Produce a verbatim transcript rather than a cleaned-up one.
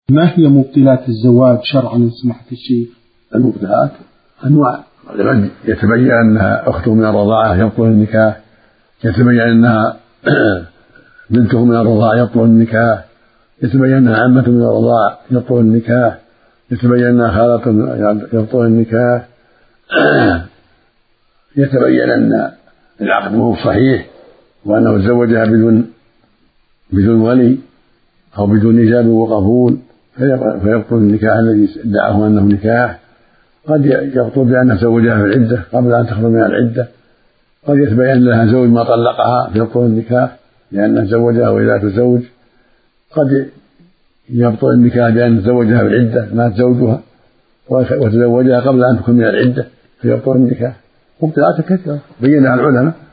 ما هي مبطلات الزواج شرعا إن سمحت الشيخ؟ المبطلات أنواع، لمن يتبين أنها أخته من الرضاعة يبطل النكاح، يتبين أنها بنته من الرضاعة يبطل النكاح، يتبين أنها عمة من الرضاعة يبطل النكاح، يتبين أنها خالة يبطل النكاح، يتبين أن العقد هو صحيح وأنه تزوجها بدون بدون ولي أو بدون إجاب وقبول فيبطل النكاح الذي ادعاه أنه نكاح. قد يبطل بأنه زوجها في العدة قبل أن تخرج من العدة، قد يتبين لها زوج ما طلقها فيبطل النكاح لأنه زوجها وإذا تزوج، قد يبطل النكاح بأن تزوجها في العدة مات زوجها وتزوجها قبل أن تكون من العدة فيبطل النكاح. مبطلات كثيرة بينها العلماء.